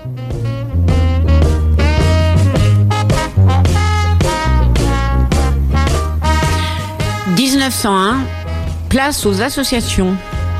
« 1901, place aux associations.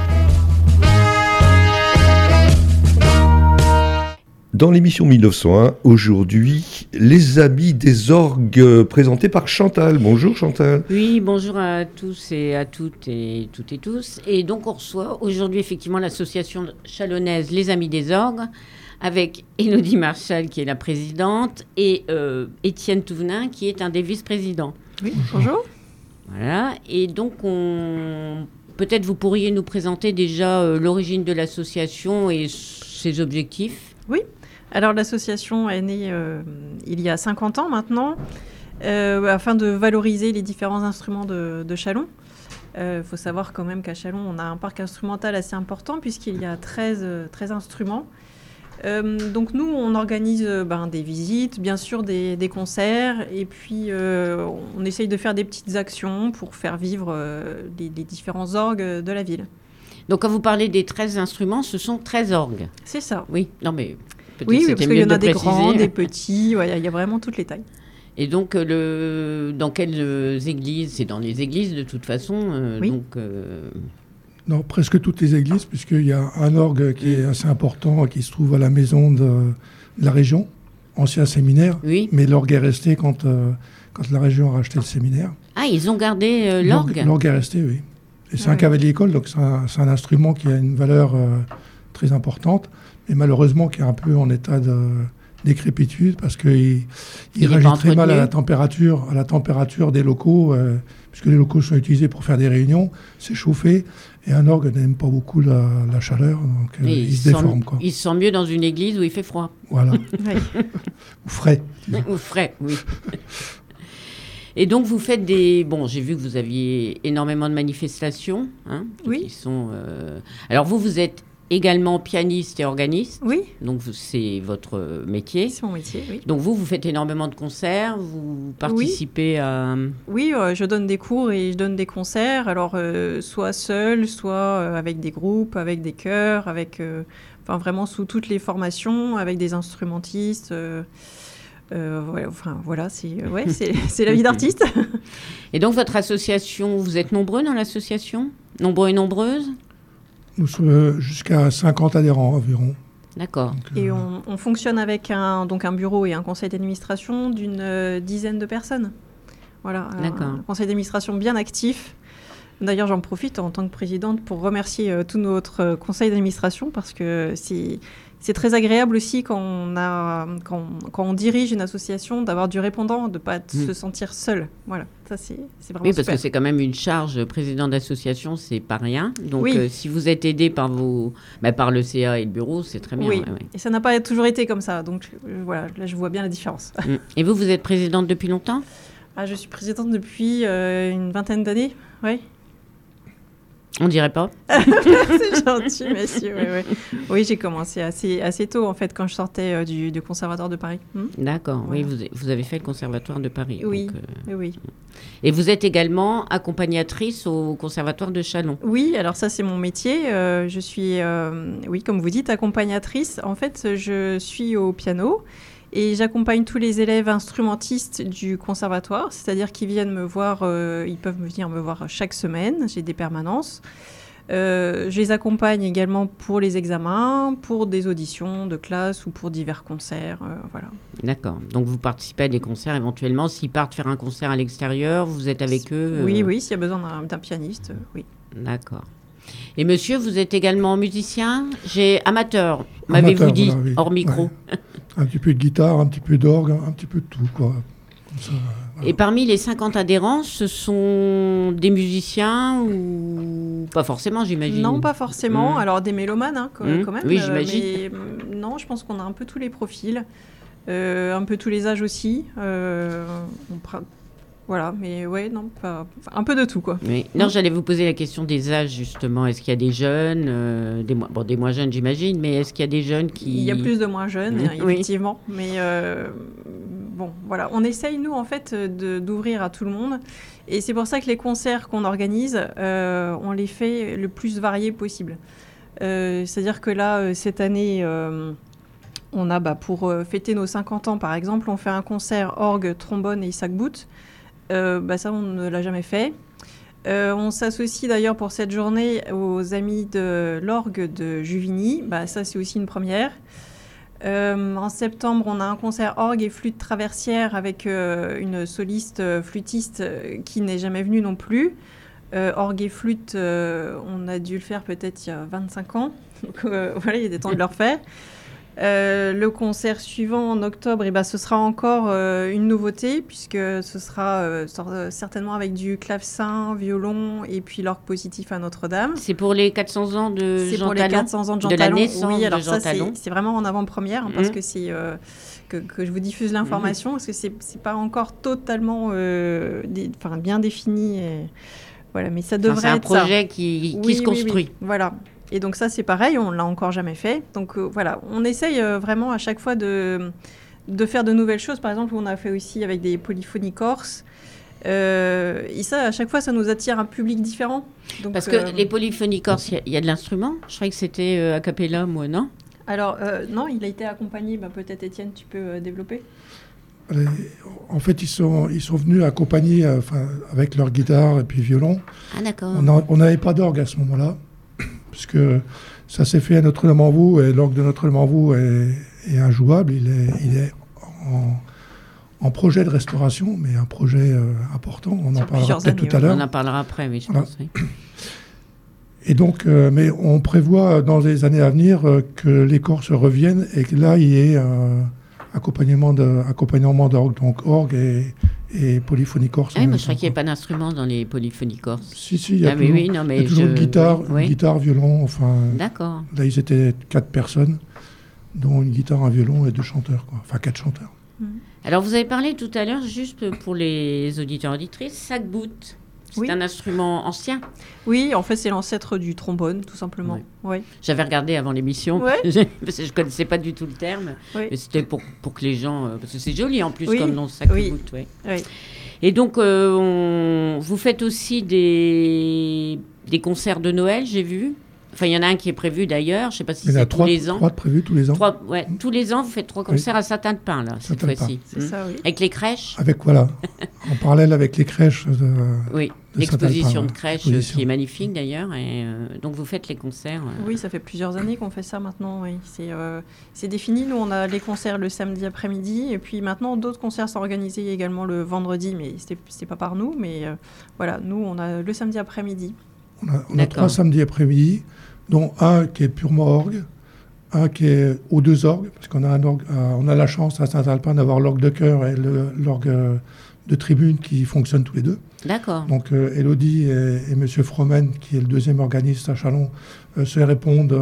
Dans l'émission 1901, aujourd'hui, les Amis des orgues, présentés par Chantal. Bonjour Chantal. Oui, bonjour à tous et à toutes et tous. Et donc on reçoit aujourd'hui effectivement l'association chalonnaise Les Amis des orgues, avec Élodie Marchal qui est la présidente et Étienne Touvenin qui est un des vice-présidents. Oui, bonjour. Voilà, et donc peut-être vous pourriez nous présenter déjà l'origine de l'association et ses objectifs. Oui, alors l'association est née il y a 50 ans maintenant, afin de valoriser les différents instruments de Châlons. Faut savoir quand même qu'à Châlons, on a un parc instrumental assez important puisqu'il y a 13 instruments. Donc nous, on organise des visites, bien sûr des concerts, et puis on essaye de faire des petites actions pour faire vivre les différents orgues de la ville. Donc quand vous parlez des 13 instruments, ce sont 13 orgues. C'est ça. Oui, non mais peut-être oui, c'était parce mieux qu'il y en a de des préciser. grands, des petits, il y a vraiment toutes les tailles. Et donc dans quelles églises? C'est dans les églises de toute façon. Oui. Non, presque toutes les églises, puisqu'il y a un orgue qui est assez important, qui se trouve à la maison de la région, ancien séminaire. Oui. Mais l'orgue est resté quand la région a racheté le séminaire. Ah, ils ont gardé l'orgue. L'orgue est resté, oui. Et c'est un cavalier-école, donc c'est un instrument qui a une valeur très importante, mais malheureusement qui est un peu en état de décrépitude, parce qu'il réagit très mal à la température des locaux, puisque les locaux sont utilisés pour faire des réunions, c'est chauffé. Et un orgue n'aime pas beaucoup la chaleur, donc il se déforme. Il se sent mieux dans une église où il fait froid. Voilà. Ou frais. Ou frais, oui. Et donc, vous faites des... Bon, j'ai vu que vous aviez énormément de manifestations. Hein, oui. Qui sont, Alors, vous êtes également pianiste et organiste. Oui. Donc, c'est votre métier. C'est mon métier, oui. Donc, vous faites énormément de concerts. Vous participez à... Oui, je donne des cours et je donne des concerts. Alors, soit seul, soit avec des groupes, avec des chœurs, vraiment sous toutes les formations, avec des instrumentistes. Voilà, c'est la vie d'artiste. Et donc, votre association, vous êtes nombreux dans l'association? Nombreux et nombreuses? Nous sommes jusqu'à 50 adhérents environ. D'accord. Donc, et on fonctionne avec un bureau et un conseil d'administration d'une dizaine de personnes. Voilà, un conseil d'administration bien actif. D'ailleurs, j'en profite en tant que présidente pour remercier tout notre conseil d'administration parce que c'est très agréable aussi quand on dirige une association d'avoir du répondant, de ne pas se sentir seul. Voilà, ça c'est vraiment Oui, parce super. que c'est quand même une charge, président d'association, c'est pas rien. Donc oui. Si vous êtes aidé par le CA et le bureau, c'est très bien. Oui, ouais. Et ça n'a pas toujours été comme ça. Donc voilà, là je vois bien la différence. Et vous êtes présidente depuis longtemps? Je suis présidente depuis une vingtaine d'années, oui. On dirait pas. C'est gentil, monsieur. Oui, j'ai commencé assez tôt, en fait, quand je sortais du Conservatoire de Paris. D'accord. Voilà. Oui, vous avez fait le Conservatoire de Paris. Oui, donc, oui. Et vous êtes également accompagnatrice au Conservatoire de Châlons. Oui, alors ça, c'est mon métier. Je suis, comme vous dites, accompagnatrice. En fait, je suis au piano. Et j'accompagne tous les élèves instrumentistes du conservatoire, c'est-à-dire qu'ils viennent me voir, ils peuvent venir me voir chaque semaine, j'ai des permanences. Je les accompagne également pour les examens, pour des auditions de classe ou pour divers concerts, voilà. D'accord, donc vous participez à des concerts éventuellement, s'ils partent faire un concert à l'extérieur, vous êtes avec eux Oui, s'il y a besoin d'un pianiste, oui. D'accord. Et monsieur, vous êtes également musicien? Amateur, m'avez-vous dit, voilà, oui. hors micro. Ouais. Un petit peu de guitare, un petit peu d'orgue, un petit peu de tout, quoi. Comme ça, voilà. Et parmi les 50 adhérents, ce sont des musiciens ou pas forcément, j'imagine? Non, pas forcément. Alors des mélomanes, quand même. Oui, j'imagine. Mais non, je pense qu'on a un peu tous les profils, un peu tous les âges aussi. Voilà, mais ouais, non, un peu de tout, quoi. Oui. Non, j'allais vous poser la question des âges, justement. Est-ce qu'il y a des jeunes, des moins jeunes, j'imagine, mais est-ce qu'il y a des jeunes qui... Il y a plus de moins jeunes, effectivement. Oui. Mais voilà. On essaye, nous, en fait, d'ouvrir à tout le monde. Et c'est pour ça que les concerts qu'on organise, on les fait le plus variés possible. C'est-à-dire que là, cette année... On a, pour fêter nos 50 ans, par exemple, on fait un concert orgue, trombone et sac-bout. Ça, on ne l'a jamais fait. On s'associe d'ailleurs pour cette journée aux amis de l'orgue de Juvigny. Ça, c'est aussi une première. En septembre, on a un concert orgue et flûte traversière avec une soliste flûtiste qui n'est jamais venue non plus. Orgue et flûte, on a dû le faire peut-être il y a 25 ans. Donc voilà, il y a des temps de le refaire. Le concert suivant en octobre, ce sera encore une nouveauté puisque ce sera certainement avec du clavecin, violon et puis l'orgue positif à Notre-Dame. C'est pour les 400 ans de Jean Talon. C'est pour les 400 ans de Jean Talon. De la naissance oui, alors de Jean ça, Talon. c'est vraiment en avant-première parce que c'est que je vous diffuse l'information parce que c'est pas encore totalement bien défini. Voilà, mais ça devrait être ça. C'est un projet qui se construit. Oui, voilà. Et donc ça, c'est pareil, on ne l'a encore jamais fait. Donc voilà, on essaye vraiment à chaque fois de faire de nouvelles choses. Par exemple, on a fait aussi avec des polyphonies corses. Et ça, à chaque fois, ça nous attire un public différent. Donc, parce que les polyphonies corses, il y a de l'instrument. Je croyais que c'était a cappella, moi, non ? Alors, non, il a été accompagné. Peut-être, Étienne, tu peux développer ? En fait, ils sont venus accompagner avec leur guitare et puis violon. Ah, d'accord. On n'avait pas d'orgue à ce moment-là. Parce que ça s'est fait à Notre-Dame-en-Vaux et l'orgue de Notre-Dame-en-Vaux est injouable. Il est en projet de restauration, mais un projet important. On en parlera peut-être tout à l'heure. On en parlera après, oui, je pense. Oui. Et donc, mais on prévoit dans les années à venir que les Corses reviennent et que là, il y ait accompagnement d'orgue, donc orgue et polyphonie corse. Ah oui, moi je crois qu'il n'y a pas d'instrument dans les polyphonies corses. Si, il y a toujours, il y a toujours une guitare, violon, D'accord. Là, ils étaient 4 personnes, dont une guitare, un violon et 2 chanteurs, quoi. Enfin 4 chanteurs. Alors, vous avez parlé tout à l'heure, juste pour les auditeurs et auditrices, sac-bout. C'est un instrument ancien. Oui, en fait, c'est l'ancêtre du trombone, tout simplement. Oui. J'avais regardé avant l'émission, parce que je ne connaissais pas du tout le terme. Oui. Mais c'était pour que les gens... parce que c'est joli, en plus, comme nom, sac-bout. Oui. Et donc, vous faites aussi des concerts de Noël, j'ai vu. Enfin, il y en a un qui est prévu d'ailleurs. Je ne sais pas si c'est tous les ans. 3 prévus tous les ans. Tous les ans, vous faites 3 concerts à Saint-Pin, là, cette fois-ci. C'est ça, oui. Avec les crèches. En parallèle avec les crèches Oui, l'exposition de crèches qui est magnifique d'ailleurs. Et donc, vous faites les concerts. Oui, ça fait plusieurs années qu'on fait ça maintenant. Oui. C'est défini. Nous, on a les concerts le samedi après-midi. Et puis maintenant, d'autres concerts sont organisés également le vendredi. Mais c'est pas par nous. Mais voilà, nous, on a le samedi après-midi. On a 3 samedis après-midi, dont un qui est purement orgue, un qui est aux 2 orgues, parce qu'on a un orgue, on a la chance à Saint-Alpin d'avoir l'orgue de chœur et l'orgue de tribune qui fonctionnent tous les deux. D'accord. Donc Élodie et M. Fromen, qui est le deuxième organiste à Châlons, se répondent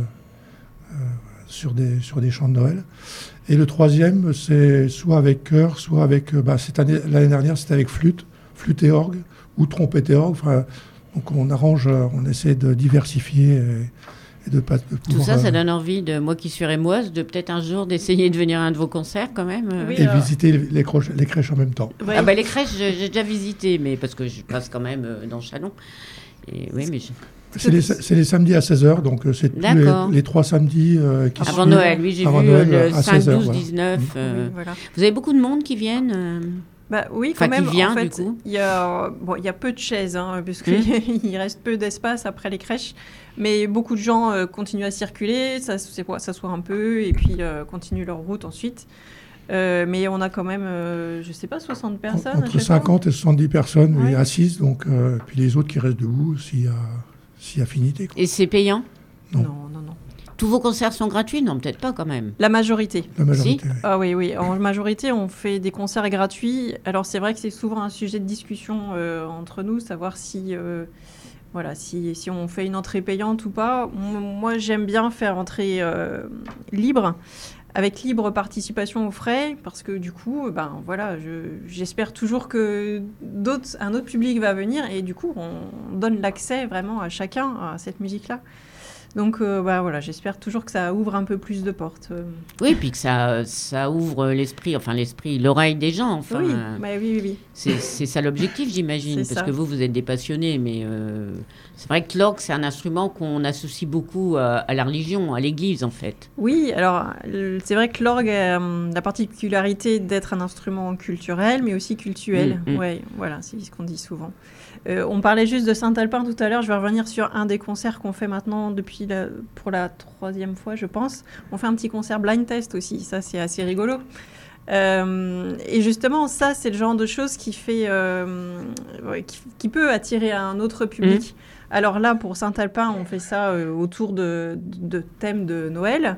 sur des chants de Noël. Et le troisième, c'est soit avec chœur, soit avec... l'année dernière, c'était avec flûte et orgue, ou trompette et orgue. Donc on essaie de diversifier et de pas... Tout ça, ça donne envie de moi qui suis rémoise, de peut-être un jour d'essayer de venir à un de vos concerts quand même. Et visiter les crèches en même temps. Oui. Les crèches, j'ai déjà visité, mais parce que je passe quand même dans Châlons. Et, oui, mais c'est les samedis à 16h, donc c'est tous les 3 samedis qui avant suivent. Noël, oui, j'ai vu le 5, 12, 19. Voilà. Vous avez beaucoup de monde qui viennent oui, quand même. Qui vient, en fait, du coup. Il y a peu de chaises, parce qu'il reste peu d'espace après les crèches. Mais beaucoup de gens continuent à circuler, s'assoient un peu et puis continuent leur route ensuite. Mais on a quand même, 60 personnes. Entre 50 et 70 personnes assises, donc, puis les autres qui restent debout s'il y a affinité. Et c'est payant ? Non. Tous vos concerts sont gratuits ? Non, peut-être pas quand même. La majorité. Si oui. Ah oui. En majorité, on fait des concerts gratuits. Alors, c'est vrai que c'est souvent un sujet de discussion entre nous, savoir si on fait une entrée payante ou pas. Moi, j'aime bien faire entrée libre, avec libre participation aux frais, parce que du coup, j'espère toujours que un autre public va venir et du coup, on donne l'accès vraiment à chacun à cette musique-là. Donc voilà, j'espère toujours que ça ouvre un peu plus de portes. Oui, puis que ça ouvre l'esprit, l'oreille des gens. Enfin, oui. C'est ça l'objectif, j'imagine, C'est parce ça. que vous êtes des passionnés, mais c'est vrai que l'orgue, c'est un instrument qu'on associe beaucoup à la religion, à l'église, en fait. Oui, alors c'est vrai que l'orgue a la particularité d'être un instrument culturel, mais aussi cultuel. Ouais, voilà, c'est ce qu'on dit souvent. On parlait juste de Saint-Alpin tout à l'heure. Je vais revenir sur un des concerts qu'on fait maintenant pour la 3e fois, je pense. On fait un petit concert blind test aussi. Ça, c'est assez rigolo. Et justement, ça, c'est le genre de choses qui peut attirer un autre public. Alors là, pour Saint-Alpin, on fait ça autour de thèmes de Noël.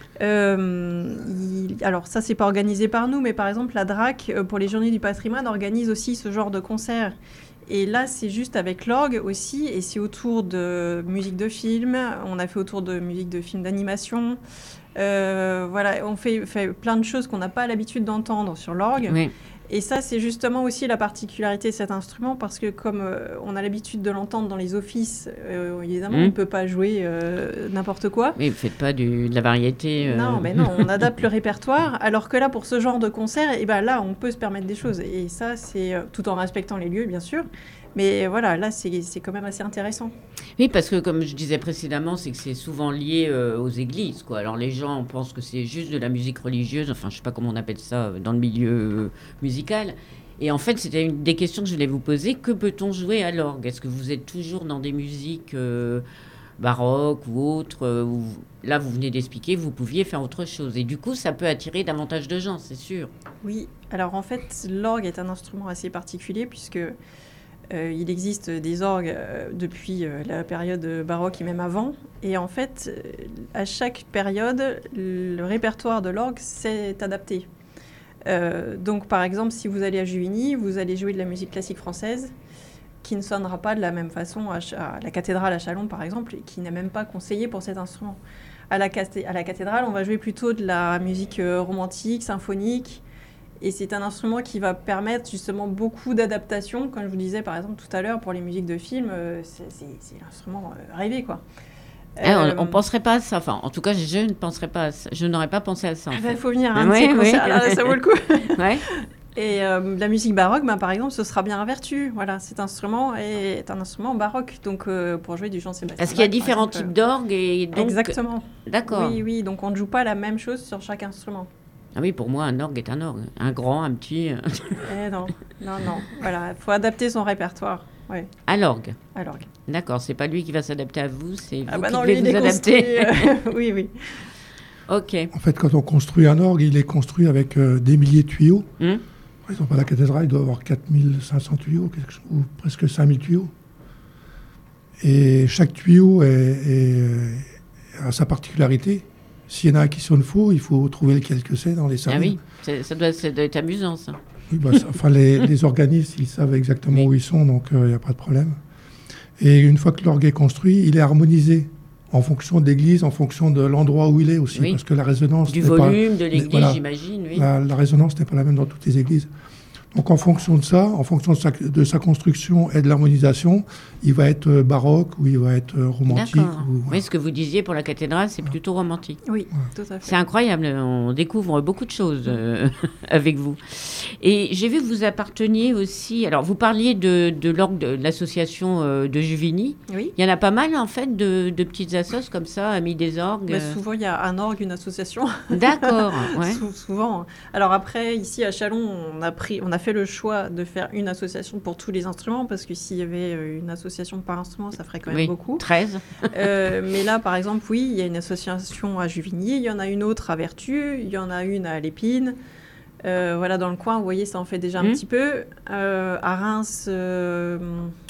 Alors ça, c'est pas organisé par nous, mais par exemple, la DRAC, pour les Journées du patrimoine, organise aussi ce genre de concert. Et là, c'est juste avec l'orgue aussi, et c'est autour de musique de film. On a fait autour de musique de film d'animation. Voilà, on fait plein de choses qu'on n'a pas l'habitude d'entendre sur l'orgue. Oui. Et ça, c'est justement aussi la particularité de cet instrument, parce que comme on a l'habitude de l'entendre dans les offices, évidemment, on ne peut pas jouer n'importe quoi. Mais vous ne faites pas de la variété. Non, mais non, on adapte le répertoire, alors que là, pour ce genre de concert, là, on peut se permettre des choses. Et ça, c'est tout en respectant les lieux, bien sûr. Mais voilà, là, c'est quand même assez intéressant. Oui, parce que comme je disais précédemment, c'est que c'est souvent lié aux églises, quoi. Alors les gens pensent que c'est juste de la musique religieuse, enfin je sais pas comment on appelle ça dans le milieu musical. Et en fait, c'était une des questions que je voulais vous poser. Que peut-on jouer à l'orgue ? Est-ce que vous êtes toujours dans des musiques baroques ou autres là, vous venez d'expliquer, vous pouviez faire autre chose. Et du coup, ça peut attirer davantage de gens, c'est sûr. Oui, alors en fait, l'orgue est un instrument assez particulier puisque il existe des orgues depuis la période baroque et même avant. Et en fait, à chaque période, le répertoire de l'orgue s'est adapté. Donc, par exemple, si vous allez à Juvigny, vous allez jouer de la musique classique française qui ne sonnera pas de la même façon à la cathédrale à Châlons, par exemple, et qui n'est même pas conseillée pour cet instrument. À la cathédrale, on va jouer plutôt de la musique romantique, symphonique. Et c'est un instrument qui va permettre justement beaucoup d'adaptations. Comme je vous disais, par exemple, tout à l'heure, pour les musiques de films, c'est l'instrument rêvé, quoi. On ne penserait pas à ça. Enfin, en tout cas, je ne penserais pas à ça. Je n'aurais pas pensé à ça. Il faut venir à un de ces concerts-là, ça vaut le coup. Ouais. Et la musique baroque, par exemple, ce sera bien invertu. Voilà, cet instrument est un instrument baroque, donc pour jouer du Jean-Sébastien. Parce qu'il y a différents types d'orgues et donc... Exactement. D'accord. Oui, donc on ne joue pas la même chose sur chaque instrument. Ah oui, pour moi, un orgue est un orgue. Un grand, un petit... Non. Voilà, il faut adapter son répertoire. Ouais. À l'orgue. À l'orgue. D'accord, c'est pas lui qui va s'adapter à vous, c'est vous qui non, devez lui, vous adapter. Oui. Ok. En fait, quand on construit un orgue, il est construit avec des milliers de tuyaux. Par exemple, à la cathédrale, il doit y avoir 4500 tuyaux, ou presque 5000 tuyaux. Et chaque tuyau a sa particularité. S'il y en a un qui sonne faux, il faut trouver lequel que c'est dans les salles. Ah oui, ça doit être amusant, ça. Oui, les organistes, ils savent exactement où ils sont, donc il n'y a pas de problème. Et une fois que l'orgue est construit, il est harmonisé en fonction de l'église, en fonction de l'endroit où il est aussi, parce que la résonance... Du volume de l'église, j'imagine, oui. La résonance n'est pas la même dans toutes les églises. Donc en fonction de ça, en fonction de sa construction et de l'harmonisation, il va être baroque ou il va être romantique. D'accord. Oui, ce que vous disiez pour la cathédrale, c'est plutôt romantique. Oui, tout à fait. C'est incroyable, on découvre beaucoup de choses avec vous. Et j'ai vu que vous apparteniez aussi... Alors, vous parliez de l'orgue de l'association de Juvigny. Oui. Il y en a pas mal, en fait, de petites assos comme ça, amis des orgues. Souvent, il y a un orgue, une association. D'accord, ouais. Souvent. Alors après, ici à Châlons, on a fait le choix de faire une association pour tous les instruments, parce que s'il y avait une association par instrument, ça ferait quand même beaucoup. 13. Mais là, par exemple, oui, il y a une association à Juvigny, il y en a une autre à Vertus, il y en a une à Lépine. Voilà, dans le coin, vous voyez, ça en fait déjà un petit peu. À Reims, je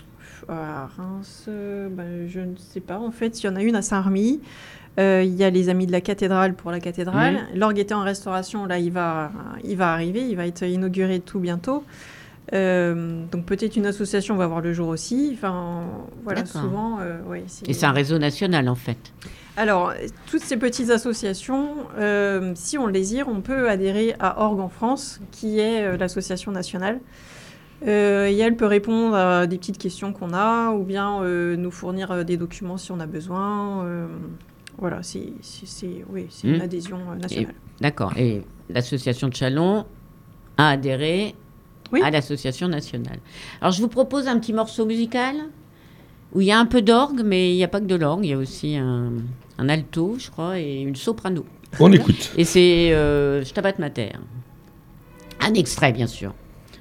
ne sais pas. En fait, il y en a une à Saint-Remy. Il y a les Amis de la cathédrale pour la cathédrale. L'orgue était en restauration, là, il va arriver, il va être inauguré tout bientôt. Donc peut-être une association va voir le jour aussi. Enfin, voilà, souvent... Et c'est un réseau national, en fait. Alors, toutes ces petites associations, si on le désire, on peut adhérer à Orgue en France, qui est l'association nationale. Et elle peut répondre à des petites questions qu'on a, ou bien nous fournir des documents si on a besoin. Voilà, c'est une adhésion nationale. D'accord. Et l'association de Châlons a adhéré à l'association nationale. Alors, je vous propose un petit morceau musical où il y a un peu d'orgue, mais il n'y a pas que de l'orgue. Il y a aussi un alto, je crois, et une soprano. On écoute. Et c'est Stabat Mater. Un extrait, bien sûr.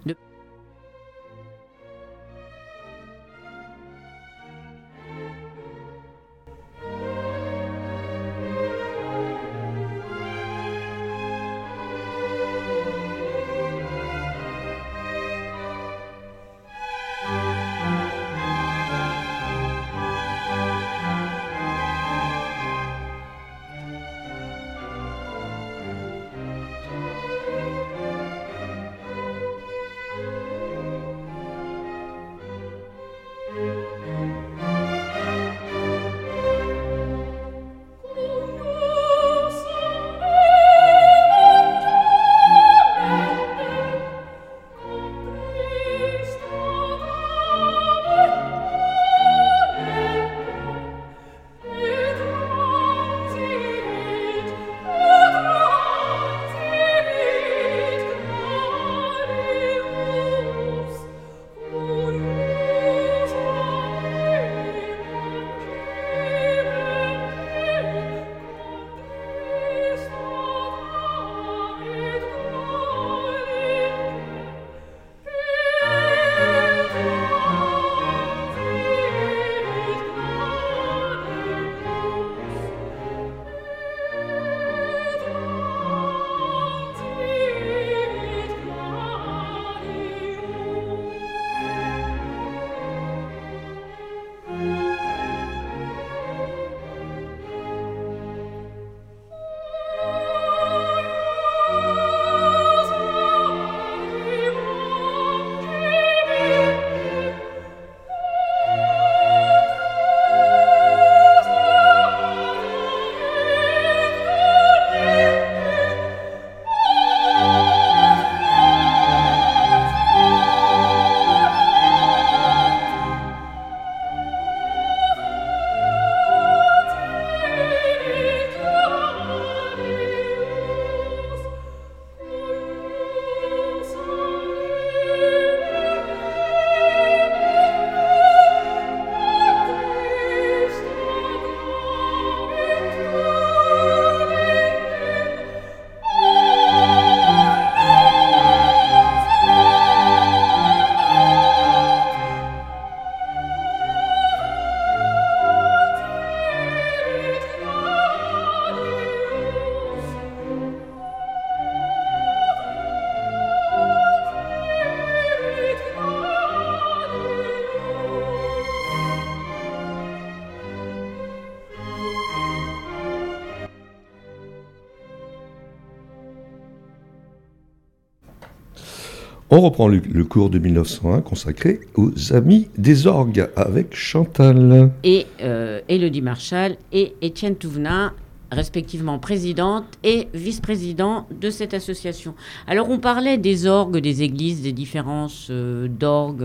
On reprend le cours de 1901 consacré aux Amis des orgues avec Chantal. Et Élodie Marchal et Étienne Touvenin, respectivement présidente et vice-président de cette association. Alors on parlait des orgues, des églises, des différences d'orgues,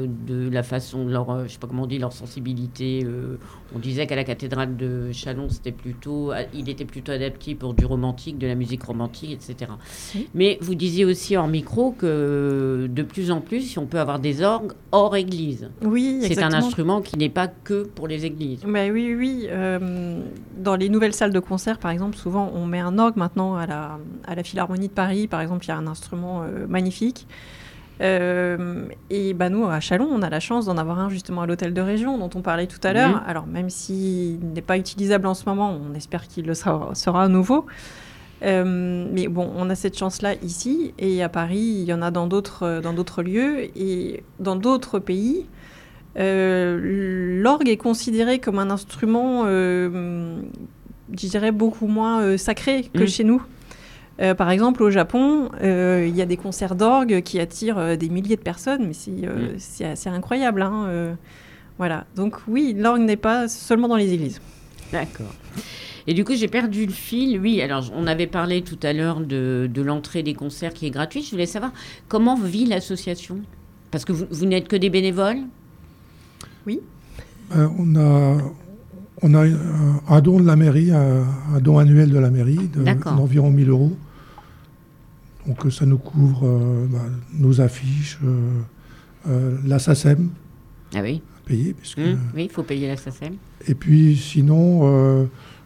de la façon de leur, je sais pas comment on dit, leur sensibilité. On disait qu'à la cathédrale de Châlons, il était plutôt adapté pour du romantique, de la musique romantique, etc. Oui. Mais vous disiez aussi hors micro que de plus en plus, on peut avoir des orgues hors église. Oui, exactement. C'est un instrument qui n'est pas que pour les églises. Ben oui. Dans les nouvelles salles de concert, par exemple, souvent on met un orgue maintenant à la Philharmonie de Paris. Par exemple, il y a un instrument magnifique. Et nous, à Châlons, on a la chance d'en avoir un justement à l'hôtel de région dont on parlait tout à l'heure. Alors, même s'il n'est pas utilisable en ce moment, on espère qu'il le sera à nouveau. Mais bon, on a cette chance-là ici. Et à Paris, il y en a dans d'autres lieux. Et dans d'autres pays, l'orgue est considéré comme un instrument, je dirais, beaucoup moins sacré que chez nous. Par exemple, au Japon, il y a des concerts d'orgue qui attirent des milliers de personnes, mais c'est assez incroyable. Voilà. Donc oui, l'orgue n'est pas seulement dans les églises. D'accord. Et du coup, j'ai perdu le fil. Oui, alors on avait parlé tout à l'heure de l'entrée des concerts qui est gratuite. Je voulais savoir comment vit l'association. Parce que vous n'êtes que des bénévoles ? Oui. On a un don de la mairie, un don annuel de la mairie d'environ 1 000 €. Donc ça nous couvre nos affiches, la SACEM. Ah oui. Payer, puisque, oui, il faut payer la SACEM. Et puis sinon,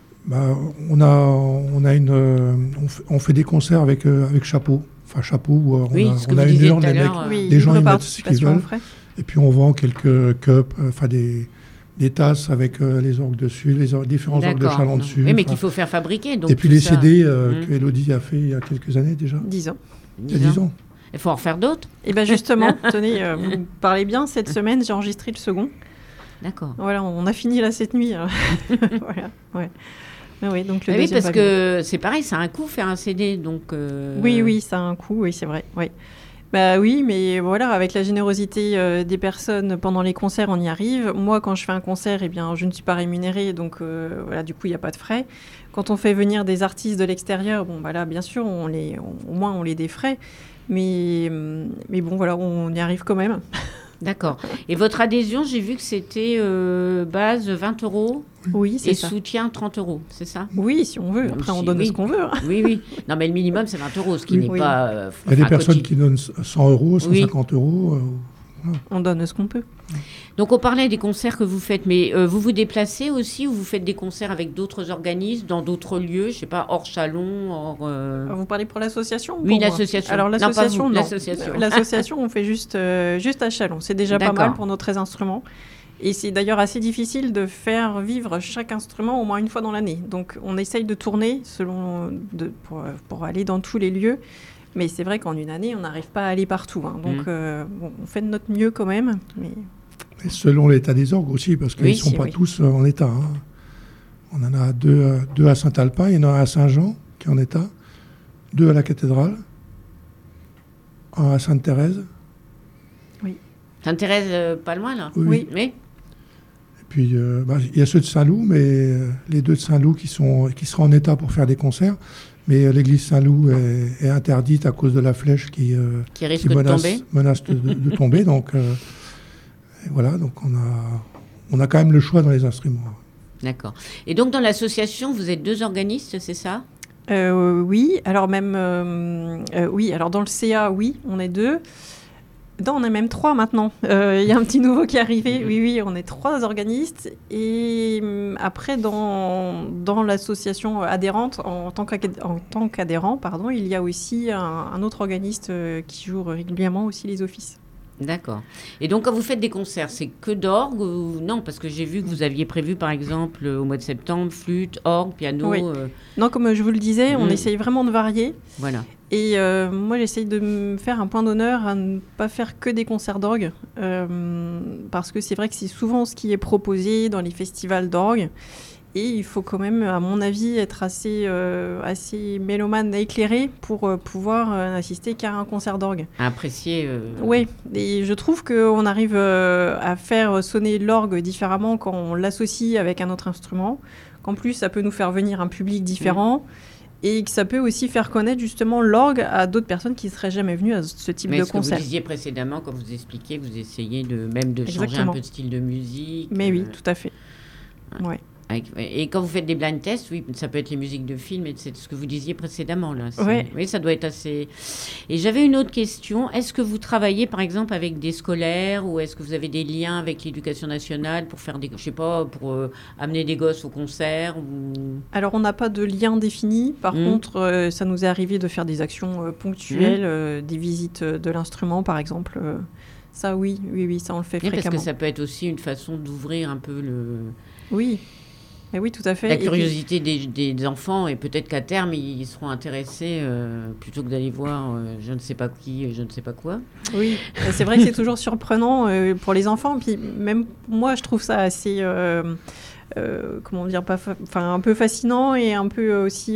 on fait des concerts avec chapeau. Enfin, chapeau, où on a 1 heure, les gens ils mettent ce qu'ils veulent. Et puis on vend quelques cups, des tasses avec les orgues dessus, différents orgues de Châlons dessus. Oui, mais qu'il faut faire fabriquer. Donc et puis les CD que Élodie a fait il y a quelques années déjà. 10 ans. Il y a 10 ans. Il faut en faire d'autres. Et bien justement, tenez, vous parlez bien, cette semaine j'ai enregistré le second. D'accord. Voilà, on a fini là cette nuit. Voilà, ouais. Oui, donc le parce que c'est pareil, ça a un coût faire un CD. Donc Oui, ça a un coût, oui, c'est vrai. Oui. Bah oui, mais voilà, avec la générosité des personnes pendant les concerts, on y arrive. Moi, quand je fais un concert, eh bien, je ne suis pas rémunérée, donc voilà, du coup, il n'y a pas de frais. Quand on fait venir des artistes de l'extérieur, bon, bah là, bien sûr, au moins, on les défraie. Mais bon, voilà, on y arrive quand même. D'accord. Et votre adhésion, j'ai vu que c'était base 20 €. Oui, c'est ça. Et soutien 30 €, c'est ça ? Oui, si on veut. Après, on donne ce qu'on veut. Hein. Oui. Non, mais le minimum, c'est 20 €, ce qui n'est pas... Il y a des personnes qui donnent 100 €, 150 €. On donne ce qu'on peut. Donc, on parlait des concerts que vous faites, mais vous vous déplacez aussi ou vous faites des concerts avec d'autres organismes, dans d'autres lieux, je ne sais pas, hors Châlons, Vous parlez pour l'association ? Oui, l'association. Alors, l'association, non. L'association. L'association, on fait juste à Châlons. C'est déjà pas mal pour nos 13 instruments. Et c'est d'ailleurs assez difficile de faire vivre chaque instrument au moins une fois dans l'année. Donc, on essaye de tourner pour aller dans tous les lieux. Mais c'est vrai qu'en une année, on n'arrive pas à aller partout. Hein. Donc, on fait de notre mieux quand même. Et selon l'état des orgues aussi, parce qu'ils ne sont pas tous en état. Hein. On en a deux à Saint-Alpin, il y en a un à Saint-Jean, qui est en état, 2 à la cathédrale, un à Sainte-Thérèse. Oui. Sainte-Thérèse, pas loin, là ? Oui. Mais... Et puis, il y a ceux de Saint-Loup, mais les 2 de Saint-Loup qui seront en état pour faire des concerts. Mais l'église Saint-Loup est interdite à cause de la flèche qui menace de tomber. Donc, voilà, donc on a quand même le choix dans les instruments. D'accord. Et donc, dans l'association, vous êtes 2 organistes, c'est ça ? Oui, alors même... oui, alors dans le CA, oui, on est 2. On est même 3 maintenant. Il y a un petit nouveau qui est arrivé. Oui, on est 3 organistes. Et après, dans l'association adhérente, en tant qu'adhérent, il y a aussi un autre organiste qui joue régulièrement aussi les offices. D'accord. Et donc, quand vous faites des concerts, c'est que d'orgue ou non ? Parce que j'ai vu que vous aviez prévu, par exemple, au mois de septembre, flûte, orgue, piano. Oui. Non, comme je vous le disais, on essaye vraiment de varier. Voilà. Et moi, j'essaye de me faire un point d'honneur à ne pas faire que des concerts d'orgue. Parce que c'est vrai que c'est souvent ce qui est proposé dans les festivals d'orgue. Et il faut quand même, à mon avis, être assez mélomane, éclairé pour pouvoir n'assister qu'à un concert d'orgue. À apprécier. Oui, et je trouve qu'on arrive à faire sonner l'orgue différemment quand on l'associe avec un autre instrument. Qu'en plus, ça peut nous faire venir un public différent. Et que ça peut aussi faire connaître justement l'orgue à d'autres personnes qui ne seraient jamais venues à ce type de concert. Mais ce que vous disiez précédemment, quand vous expliquiez, vous essayez de changer un peu de style de musique. Mais oui, tout à fait. Ouais. Et quand vous faites des blind tests, oui, ça peut être les musiques de films, et c'est ce que vous disiez précédemment. Là. Oui, ça doit être assez... Et j'avais une autre question. Est-ce que vous travaillez, par exemple, avec des scolaires, ou est-ce que vous avez des liens avec l'éducation nationale pour faire pour amener des gosses au concert ou... Alors, on n'a pas de lien défini. Par contre, ça nous est arrivé de faire des actions ponctuelles, des visites de l'instrument, par exemple. Ça, oui, ça, on le fait fréquemment. Parce que ça peut être aussi une façon d'ouvrir un peu le... Oui. Et oui, tout à fait. La curiosité des enfants, et peut-être qu'à terme, ils seront intéressés plutôt que d'aller voir je ne sais pas qui, je ne sais pas quoi. Oui, c'est vrai que c'est toujours surprenant pour les enfants. Puis même moi, je trouve ça assez... comment dire, un peu fascinant et un peu aussi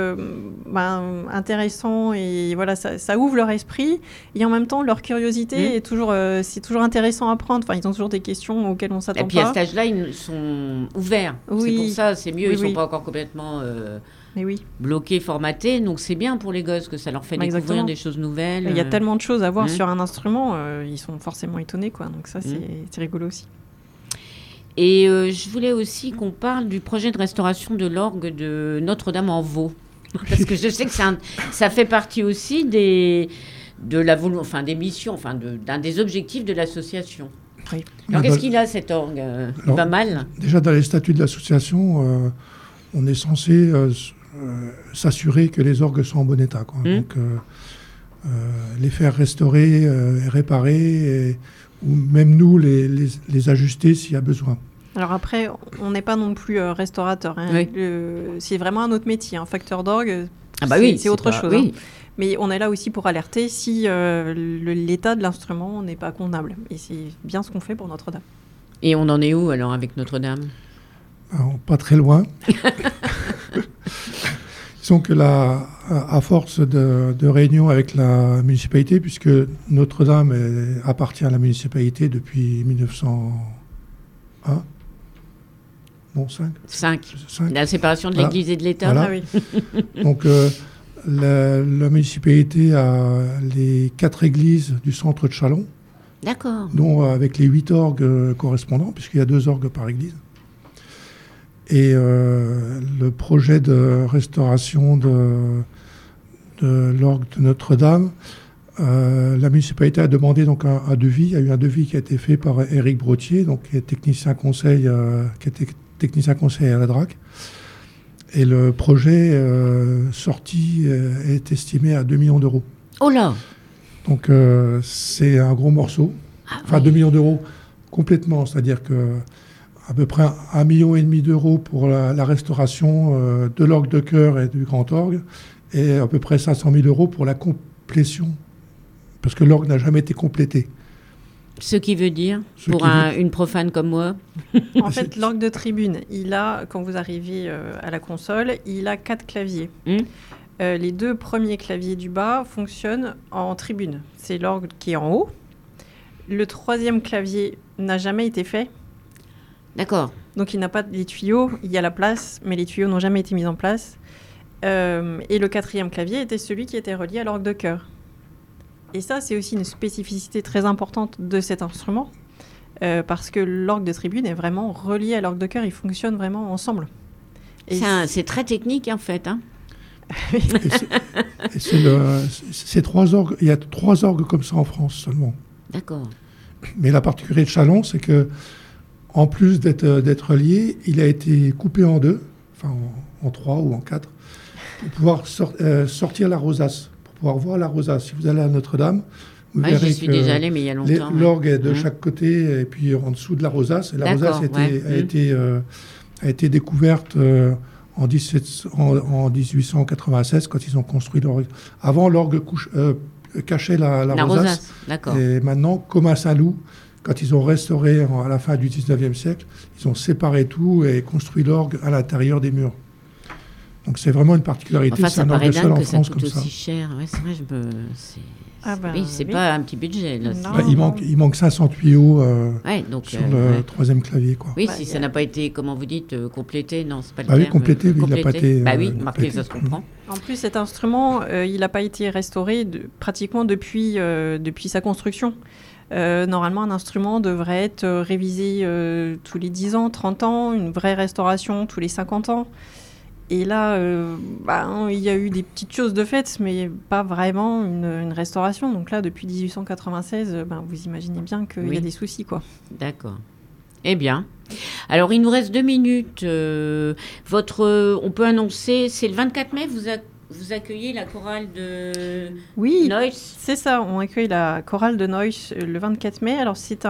intéressant, et voilà, ça ouvre leur esprit, et en même temps leur curiosité est toujours, c'est toujours intéressant à prendre. Enfin, ils ont toujours des questions auxquelles on s'attend pas. Et puis à cet âge-là, ils sont ouverts. Oui. C'est pour ça, c'est mieux. Ils sont pas encore complètement Mais oui. bloqués, formatés. Donc c'est bien pour les gosses que ça leur fait découvrir des choses nouvelles. Il y a tellement de choses à voir sur un instrument, ils sont forcément étonnés, quoi. Donc ça, c'est rigolo aussi. Et je voulais aussi qu'on parle du projet de restauration de l'orgue de Notre-Dame-en-Vaux. Parce que je sais que ça fait partie aussi des missions, d'un des objectifs de l'association. Oui. Alors qu'est-ce qu'il a cet orgue Il va mal? Déjà dans les statuts de l'association, on est censé s'assurer que les orgues sont en bon état, quoi. Donc les faire restaurer, réparer, ou même nous les ajuster s'il y a besoin. Alors après, on n'est pas non plus restaurateur. Hein. Oui. C'est vraiment un autre métier. Un facteur d'orgue, c'est autre chose. Oui. Hein. Mais on est là aussi pour alerter si l'état de l'instrument n'est pas convenable. Et c'est bien ce qu'on fait pour Notre-Dame. Et on en est où alors avec Notre-Dame? Alors, pas très loin. Disons que à force de réunions avec la municipalité, puisque Notre-Dame appartient à la municipalité depuis 1901. Bon, 5. La séparation de l'Église et de l'État. Voilà. Ah oui. Donc, la municipalité a les 4 églises du centre de Châlons. D'accord. Dont avec les 8 orgues correspondants, puisqu'il y a 2 orgues par église. Et le projet de restauration de l'orgue de Notre-Dame, la municipalité a demandé donc un devis. Il y a eu un devis qui a été fait par Éric Brottier, donc, qui était technicien conseil à la DRAC. Et le projet sorti est estimé à 2 millions d'euros. Oh là! Donc c'est un gros morceau. Enfin, 2 millions d'euros complètement, c'est-à-dire que à peu près 1,5 million d'euros pour la restauration de l'orgue de chœur et du grand orgue, et à peu près 500 000 euros pour la complétion, parce que l'orgue n'a jamais été complété. Ce qui veut dire, une profane comme moi. En fait, l'orgue de tribune, quand vous arrivez à la console, il a 4 claviers. Les 2 premiers claviers du bas fonctionnent en tribune. C'est l'orgue qui est en haut. Le 3e clavier n'a jamais été fait. D'accord. Donc il n'a pas les tuyaux, il y a la place, mais les tuyaux n'ont jamais été mis en place. Et le 4e clavier était celui qui était relié à l'orgue de chœur. Et ça, c'est aussi une spécificité très importante de cet instrument, parce que l'orgue de tribune est vraiment relié à l'orgue de chœur, ils fonctionnent vraiment ensemble. Et c'est très technique en fait. Hein. C'est 3 orgues, il y a 3 orgues comme ça en France seulement. D'accord. Mais la particularité de Châlons, c'est que en plus d'être relié, il a été coupé en 2, enfin en 3 ou en 4, pour pouvoir sortir la rosace, pour pouvoir voir la rosace. Si vous allez à Notre-Dame, vous verrez j'y suis déjà allé, mais il y a longtemps. L'orgue est de chaque côté, et puis en dessous de la rosace. Et la rosace a été découverte en 1896, quand ils ont construit l'orgue. Avant, l'orgue cachait la rosace. D'accord. Et maintenant, comme à Saint-Loup, quand ils ont restauré à la fin du 19e siècle, ils ont séparé tout et construit l'orgue à l'intérieur des murs. Donc c'est vraiment une particularité. Enfin, c'est un orgue seul en France comme ça. Ça coûte aussi cher. Ouais, c'est vrai, c'est pas un petit budget. Là, il manque 500 tuyaux sur le 3e clavier. Quoi. Oui, si ça n'a pas été, comment vous dites, complété, non, c'est pas le terme. Oui, complété, il n'a pas été... marqué, ça se comprend. En plus, cet instrument, il n'a pas été restauré pratiquement depuis sa construction. Normalement, un instrument devrait être révisé tous les 10 ans, 30 ans, une vraie restauration tous les 50 ans. Et là, il y a eu des petites choses de fait, mais pas vraiment une restauration. Donc là, depuis 1896, vous imaginez bien qu'il y a des soucis, quoi. D'accord. Eh bien. Alors, il nous reste 2 minutes. On peut annoncer, c'est le 24 mai, vous accueillez la chorale de Neuss. C'est ça, on accueille la chorale de Neuss le 24 mai. Alors, c'est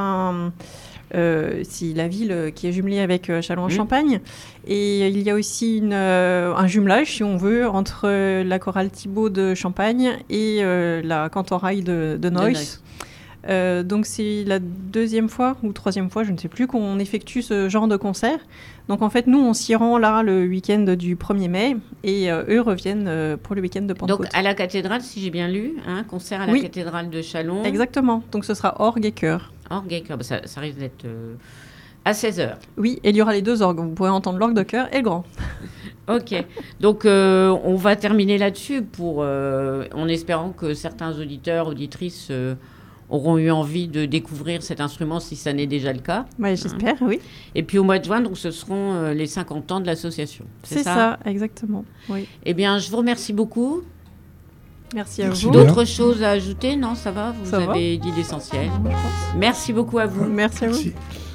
la ville qui est jumelée avec Châlons-en-Champagne. Et il y a aussi un jumelage, si on veut, entre la chorale Thibaut de Champagne et la cantoraille de Neuss. Donc c'est la 2e fois ou 3e fois, je ne sais plus, qu'on effectue ce genre de concert. Donc en fait, nous, on s'y rend là le week-end du 1er mai et eux reviennent pour le week-end de Pentecôte. Donc à la cathédrale, si j'ai bien lu, concert à la cathédrale de Châlons. Exactement, donc ce sera orgue et chœur. Orgue et chœur, ça risque d'être à 16h. Oui, et il y aura les 2 orgues, vous pourrez entendre l'orgue de chœur et le grand. Ok, donc on va terminer là-dessus en espérant que certains auditeurs, auditrices auront eu envie de découvrir cet instrument si ça n'est déjà le cas. Ouais, j'espère, oui. Et puis au mois de juin, donc, ce seront les 50 ans de l'association. C'est ça, exactement. Oui. Eh bien, je vous remercie beaucoup. Merci à vous. D'autres choses à ajouter? Non, ça va? Vous Ça avez dit l'essentiel. je pense. Merci beaucoup à vous. Merci à vous. Merci.